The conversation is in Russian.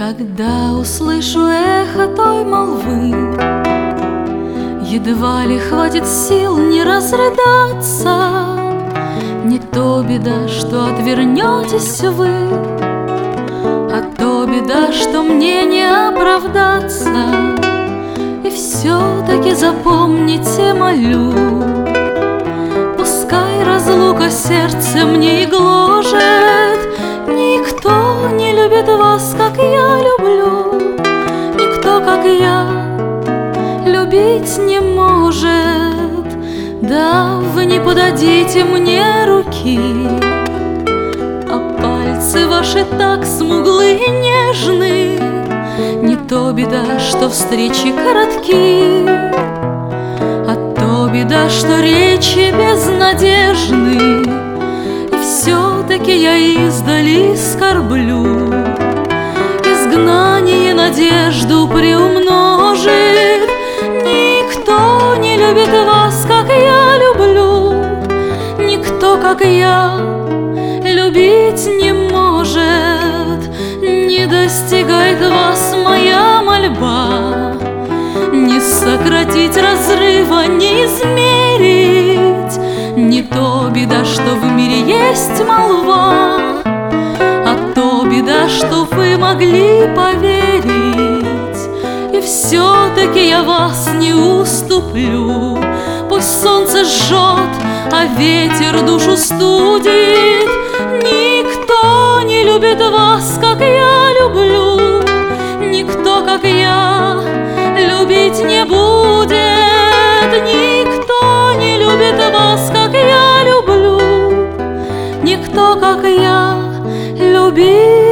Когда услышу эхо той молвы, едва ли хватит сил не разрыдаться. Не то беда, что отвернетесь вы, а то беда, что мне не оправдаться. И все-таки запомните, молю, пускай разлука сердце мне и гложет, никто не любит вас, как я люблю, никто, как я, любить не может. Да, вы не подадите мне руки, а пальцы ваши так смуглы и нежны. Не то беда, что встречи коротки, а то беда, что речи безнадежны. И все-таки я издали скорблю, изгнание надежду приумножит. Никто не любит вас, как я люблю, никто, как я, любить не может. Не достигает вас моя мольба, не сократить разрыва, не измерить. Не то беда, что в мире есть молва, а то беда, что вы могли поверить. И все-таки я вас не уступлю. Пусть солнце жжет, а ветер душу студит. Никто не любит вас, как я люблю, никто, как я, любить не будет. Никто не любит вас, как я люблю, никто, как я, любить